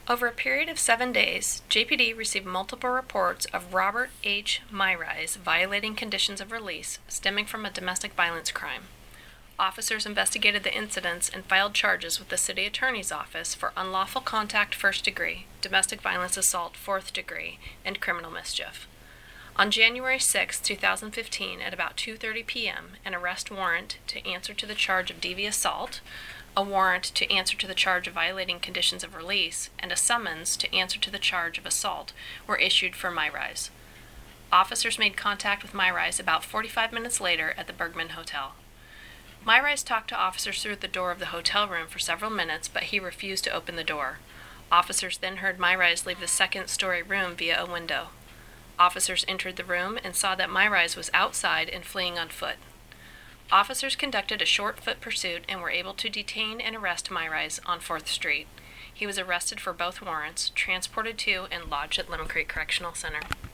Over a period of 7 days, JPD received multiple reports of Robert H. Myrise violating conditions of release stemming from a domestic violence crime. Officers investigated the incidents and filed charges with the City Attorney's Office for unlawful contact first degree, domestic violence assault fourth degree, and criminal mischief. On January 6, 2015, at about 2:30 p.m., an arrest warrant to answer to the charge of DV assault, a warrant to answer to the charge of violating conditions of release, and a summons to answer to the charge of assault were issued for Myrise. Officers made contact with Myrise about 45 minutes later at the Bergman Hotel. Myrise talked to officers through the door of the hotel room for several minutes, but he refused to open the door. Officers then heard Myrise leave the second-story room via a window. Officers entered the room and saw that Myrise was outside and fleeing on foot. Officers conducted a short-foot pursuit and were able to detain and arrest Myrise on 4th Street. He was arrested for both warrants, transported to, and lodged at Lemon Creek Correctional Center.